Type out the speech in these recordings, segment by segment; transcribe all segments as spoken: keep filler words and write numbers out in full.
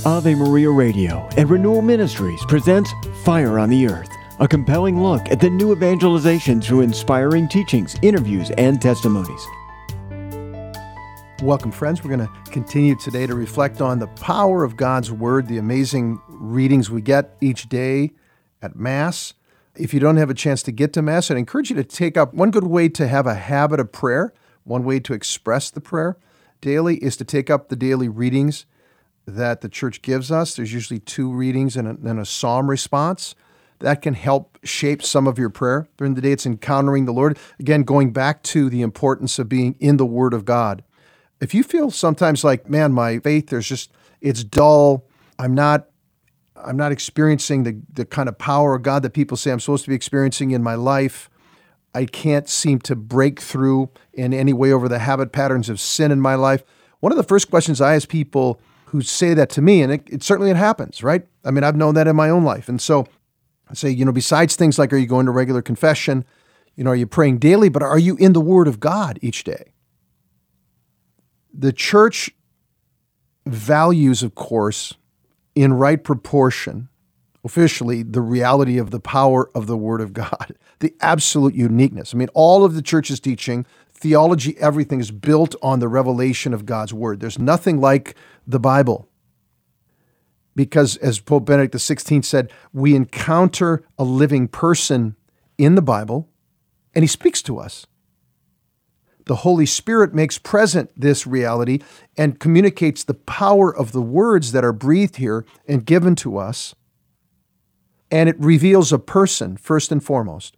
Ave Maria Radio and Renewal Ministries presents Fire on the Earth, a compelling look at the new evangelization through inspiring teachings, interviews, and testimonies. Welcome, friends. We're going to continue today to reflect on the power of God's Word, the amazing readings we get each day at Mass. If you don't have a chance to get to Mass, I'd encourage you to take up one good way to have a habit of prayer, one way to express the prayer daily is to take up the daily readings that the church gives us. There's usually two readings and a, and a psalm response. That can help shape some of your prayer during the day. It's encountering the Lord. Again, going back to the importance of being in the Word of God. If you feel sometimes like, man, my faith, there's just, it's dull. I'm not, I'm not experiencing the, the kind of power of God that people say I'm supposed to be experiencing in my life. I can't seem to break through in any way over the habit patterns of sin in my life. One of the first questions I ask people who say that to me, and it, it certainly it happens, right? I mean, I've known that in my own life. And so I say, you know, besides things like, are you going to regular confession? You know, are you praying daily? But are you in the Word of God each day? The church values, of course, in right proportion, officially, the reality of the power of the Word of God, the absolute uniqueness. I mean, all of the church's teaching, theology, everything is built on the revelation of God's Word. There's nothing like the Bible. Because as Pope Benedict the sixteenth said, we encounter a living person in the Bible, and he speaks to us. The Holy Spirit makes present this reality and communicates the power of the words that are breathed here and given to us. And it reveals a person, first and foremost.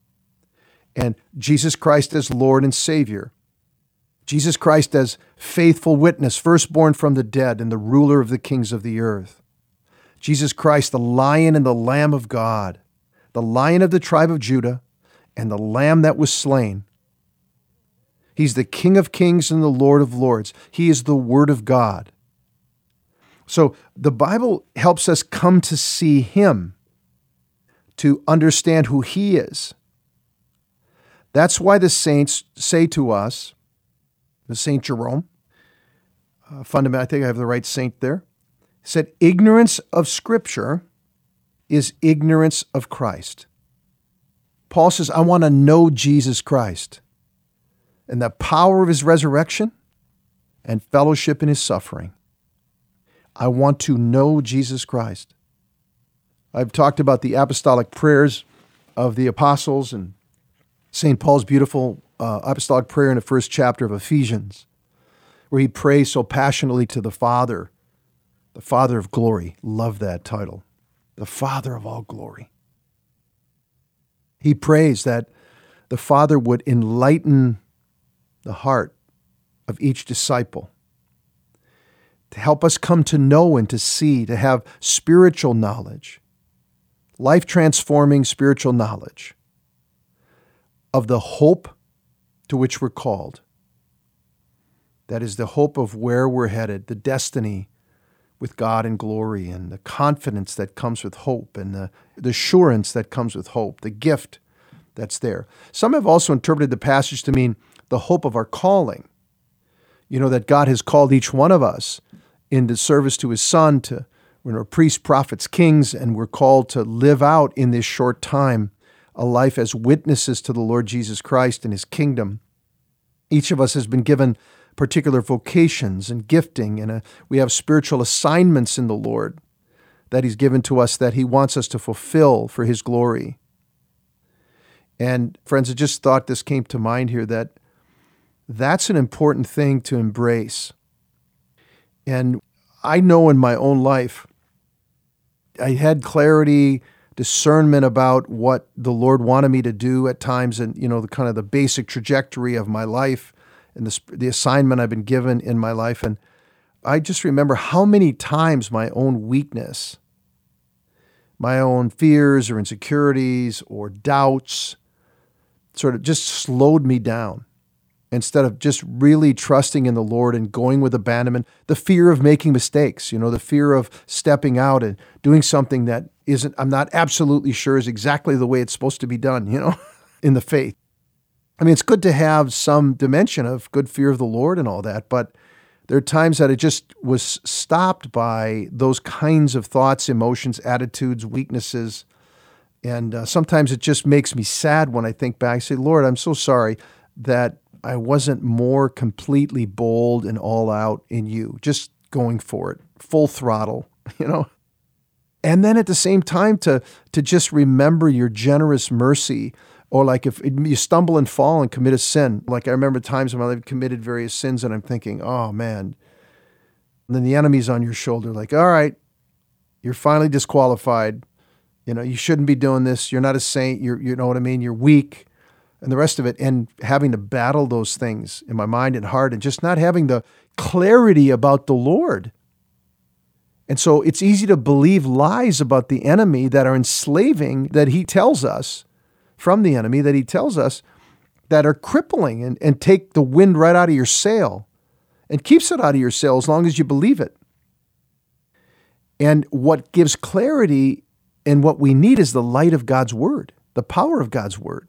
And Jesus Christ as Lord and Savior. Jesus Christ as faithful witness, firstborn from the dead and the ruler of the kings of the earth. Jesus Christ, the Lion and the Lamb of God, the Lion of the tribe of Judah and the Lamb that was slain. He's the King of kings and the Lord of lords. He is the Word of God. So the Bible helps us come to see Him, to understand who He is. That's why the saints say to us, the Saint Jerome, uh, fundamental, I think I have the right saint there, said, ignorance of Scripture is ignorance of Christ. Paul says, I want to know Jesus Christ and the power of His resurrection and fellowship in His suffering. I want to know Jesus Christ. I've talked about the apostolic prayers of the apostles and Saint Paul's beautiful uh, apostolic prayer in the first chapter of Ephesians, where he prays so passionately to the Father, the Father of glory. Love that title. The Father of all glory. He prays that the Father would enlighten the heart of each disciple to help us come to know and to see, to have spiritual knowledge, life-transforming spiritual knowledge of the hope to which we're called. That is the hope of where we're headed, the destiny with God in glory, and the confidence that comes with hope, and the, the assurance that comes with hope, the gift that's there. Some have also interpreted the passage to mean the hope of our calling. You know, that God has called each one of us into service to His Son, to we're priests, prophets, kings, and we're called to live out in this short time a life as witnesses to the Lord Jesus Christ and His kingdom. Each of us has been given particular vocations and gifting, and a, we have spiritual assignments in the Lord that He's given to us that He wants us to fulfill for His glory. And friends, I just thought this came to mind here, that that's an important thing to embrace. And I know in my own life, I had clarity, discernment about what the Lord wanted me to do at times, and you know, the kind of the basic trajectory of my life and the, the assignment I've been given in my life. And I just remember how many times my own weakness, my own fears or insecurities or doubts sort of just slowed me down. Instead of just really trusting in the Lord and going with abandonment, the fear of making mistakes, you know, the fear of stepping out and doing something that isn't, I'm not absolutely sure is exactly the way it's supposed to be done, you know, in the faith. I mean, it's good to have some dimension of good fear of the Lord and all that, but There are times that it just was stopped by those kinds of thoughts, emotions, attitudes, weaknesses. And uh, sometimes it just makes me sad when I think back. I say, Lord, I'm so sorry that I wasn't more completely bold and all out in you, just going for it, full throttle, you know. And then at the same time to, to just remember your generous mercy, or like if you stumble and fall and commit a sin. Like I remember times when I've committed various sins and I'm thinking, oh man. And then the enemy's on your shoulder like, all right, you're finally disqualified. You know, you shouldn't be doing this. You're not a saint. You're, you know what I mean? You're weak and the rest of it. And having to battle those things in my mind and heart and just not having the clarity about the Lord. And so it's easy to believe lies about the enemy that are enslaving, that he tells us from the enemy, that he tells us that are crippling and, and take the wind right out of your sail and keeps it out of your sail as long as you believe it. And what gives clarity and what we need is the light of God's word, the power of God's word.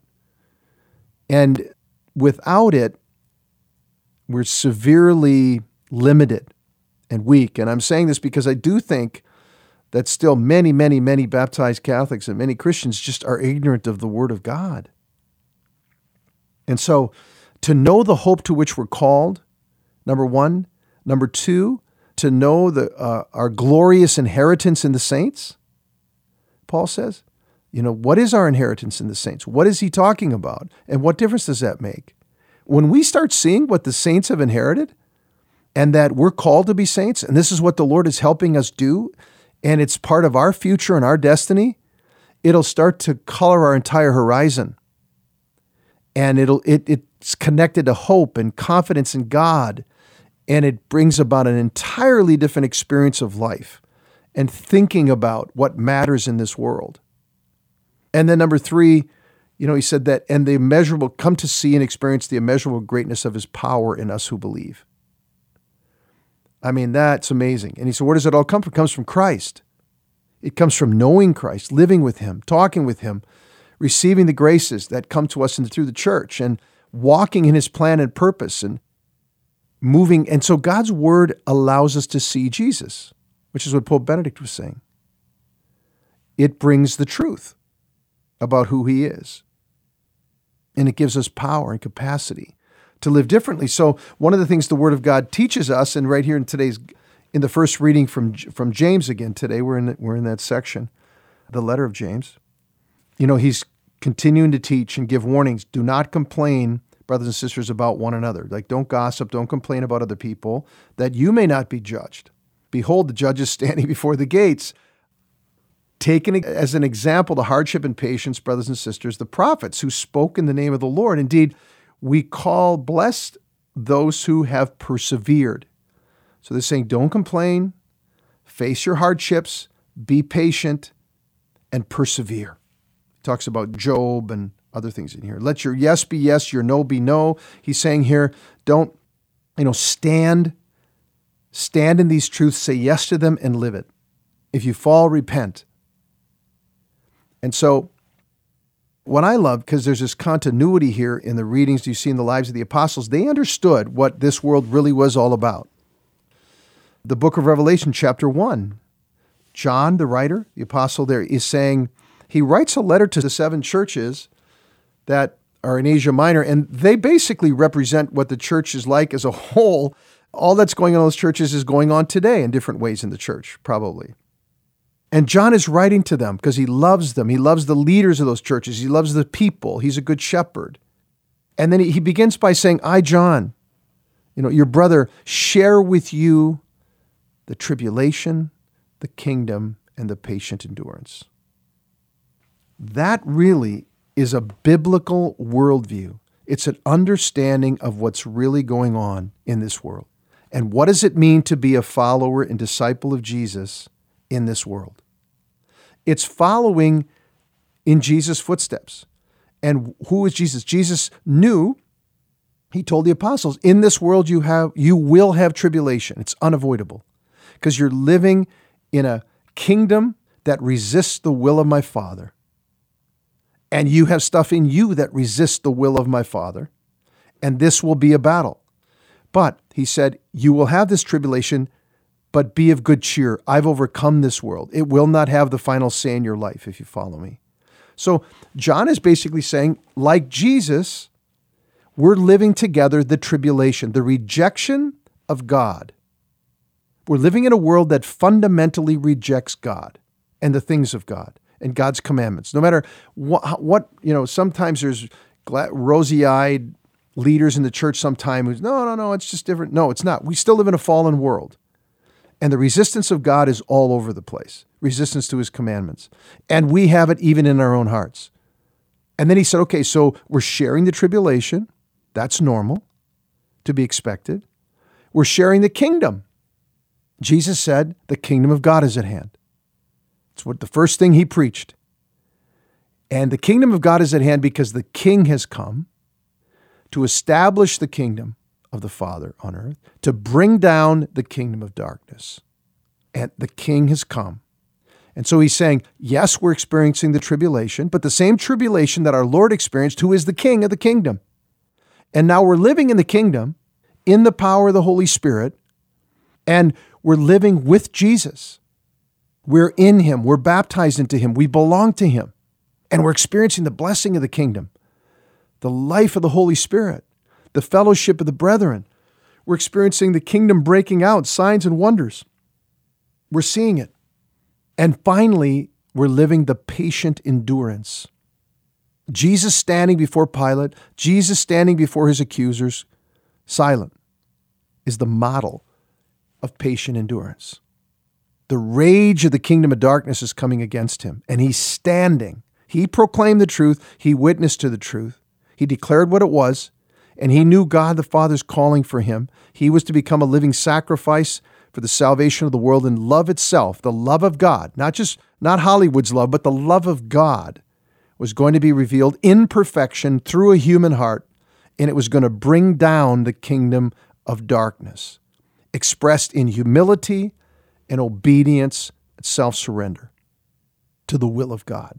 And without it, we're severely limited and weak. And I'm saying this because I do think that still many, many, many baptized Catholics and many Christians just are ignorant of the Word of God. And so to know the hope to which we're called, number one. Number two, to know the uh, our glorious inheritance in the saints, Paul says. You know, what is our inheritance in the saints? What is he talking about? And what difference does that make? When we start seeing what the saints have inherited, and that we're called to be saints, and this is what the Lord is helping us do, and it's part of our future and our destiny, it'll start to color our entire horizon. And it'll it it's connected to hope and confidence in God, and it brings about an entirely different experience of life and thinking about what matters in this world. And then number three, you know, he said that, and the immeasurable, come to see and experience the immeasurable greatness of his power in us who believe. I mean, that's amazing. And he said, where does it all come from? It comes from Christ. It comes from knowing Christ, living with him, talking with him, receiving the graces that come to us in, through the church, and walking in his plan and purpose and moving. And so God's word allows us to see Jesus, which is what Pope Benedict was saying. It brings the truth about who he is. And it gives us power and capacity to live differently. So one of the things the Word of God teaches us, and right here in today's, in the first reading from from James again today, we're in we're in that section, the letter of James. You know, he's continuing to teach and give warnings. Do not complain, brothers and sisters, about one another. Like, don't gossip, don't complain about other people, that you may not be judged. Behold, the judge is standing before the gates. Taken as an example, the hardship and patience, brothers and sisters, the prophets who spoke in the name of the Lord. Indeed, we call blessed those who have persevered. So they're saying, don't complain, face your hardships, be patient, and persevere. He talks about Job and other things in here. Let your yes be yes, your no be no. He's saying here, don't, you know, stand, stand in these truths, say yes to them, and live it. If you fall, repent. And so what I love, because there's this continuity here in the readings you see in the lives of the apostles, they understood what this world really was all about. The book of Revelation, chapter one, John, the writer, the apostle there, is saying, he writes a letter to the seven churches that are in Asia Minor, and they basically represent what the church is like as a whole. All that's going on in those churches is going on today in different ways in the church, probably. And John is writing to them because he loves them. He loves the leaders of those churches. He loves the people. He's a good shepherd. And then he, he begins by saying, I, John, you know, your brother, share with you the tribulation, the kingdom, and the patient endurance. That really is a biblical worldview. It's an understanding of what's really going on in this world. And what does it mean to be a follower and disciple of Jesus in this world? It's following in Jesus' footsteps. And who is Jesus? Jesus knew, he told the apostles, in this world you have, you will have tribulation. It's unavoidable because you're living in a kingdom that resists the will of my Father. And you have stuff in you that resists the will of my Father. And this will be a battle. But he said, you will have this tribulation, but be of good cheer. I've overcome this world. It will not have the final say in your life, if you follow me. So John is basically saying, like Jesus, we're living together the tribulation, the rejection of God. We're living in a world that fundamentally rejects God and the things of God and God's commandments. No matter what, what you know, sometimes there's rosy-eyed leaders in the church sometime who's, no, no, no, it's just different. No, it's not. We still live in a fallen world. And the resistance of God is all over the place, resistance to his commandments. And we have it even in our own hearts. And then he said, okay, so we're sharing the tribulation. That's normal, to be expected. We're sharing the kingdom. Jesus said, the kingdom of God is at hand. It's what the first thing he preached. And the kingdom of God is at hand because the king has come to establish the kingdom of the Father on earth, to bring down the kingdom of darkness. And the king has come. And so he's saying, yes, we're experiencing the tribulation, but the same tribulation that our Lord experienced, who is the king of the kingdom. And now we're living in the kingdom in the power of the Holy Spirit, and we're living with Jesus. We're in him. We're baptized into him. We belong to him. And we're experiencing the blessing of the kingdom, the life of the Holy Spirit, the fellowship of the brethren. We're experiencing the kingdom breaking out, signs and wonders. We're seeing it. And finally, we're living the patient endurance. Jesus standing before Pilate, Jesus standing before his accusers, silent, is the model of patient endurance. The rage of the kingdom of darkness is coming against him, and he's standing. He proclaimed the truth. He witnessed to the truth. He declared what it was, and he knew God the Father's calling for him. He was to become a living sacrifice for the salvation of the world, and love itself, the love of God, not just, not Hollywood's love, but the love of God was going to be revealed in perfection through a human heart, and it was going to bring down the kingdom of darkness, expressed in humility and obedience and self-surrender to the will of God.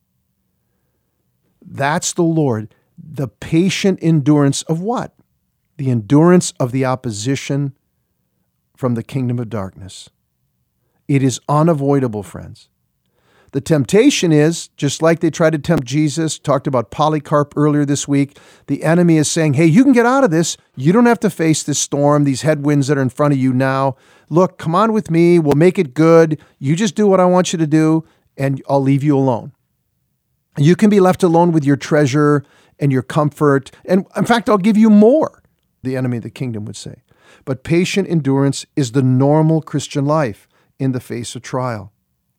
That's the Lord. The patient endurance of what? The endurance of the opposition from the kingdom of darkness. It is unavoidable, friends. The temptation is, just like they tried to tempt Jesus, talked about Polycarp earlier this week, the enemy is saying, hey, you can get out of this. You don't have to face this storm, these headwinds that are in front of you now. Look, come on with me. We'll make it good. You just do what I want you to do, and I'll leave you alone. You can be left alone with your treasure and your comfort. And in fact, I'll give you more, the enemy of the kingdom would say. But patient endurance is the normal Christian life in the face of trial.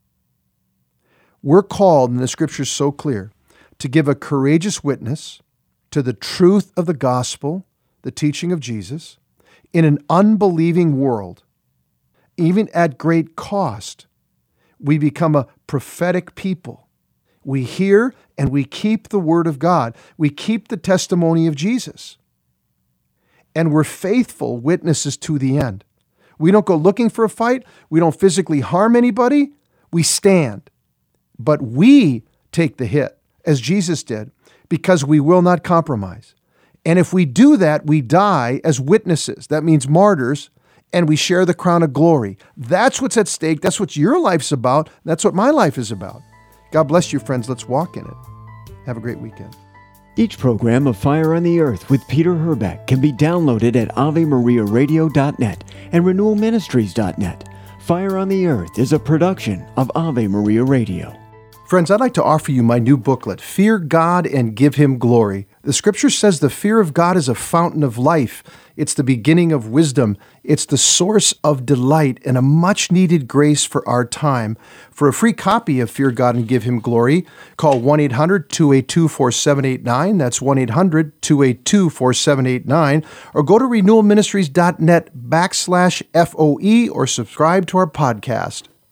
We're called, and the scripture is so clear, to give a courageous witness to the truth of the gospel, the teaching of Jesus, in an unbelieving world. Even at great cost, we become a prophetic people. We hear and we keep the word of God. We keep the testimony of Jesus. And we're faithful witnesses to the end. We don't go looking for a fight. We don't physically harm anybody. We stand. But we take the hit, as Jesus did, because we will not compromise. And if we do that, we die as witnesses. That means martyrs, and we share the crown of glory. That's what's at stake. That's what your life's about. That's what my life is about. God bless you, friends. Let's walk in it. Have a great weekend. Each program of Fire on the Earth with Peter Herbeck can be downloaded at ave maria radio dot net and renewal ministries dot net. Fire on the Earth is a production of Ave Maria Radio. Friends, I'd like to offer you my new booklet, Fear God and Give Him Glory. The scripture says the fear of God is a fountain of life. It's the beginning of wisdom. It's the source of delight and a much-needed grace for our time. For a free copy of Fear God and Give Him Glory, call one eight hundred two eight two four seven eight nine. That's one eight hundred two eight two four seven eight nine. Or go to renewal ministries dot net backslash F O E or subscribe to our podcast.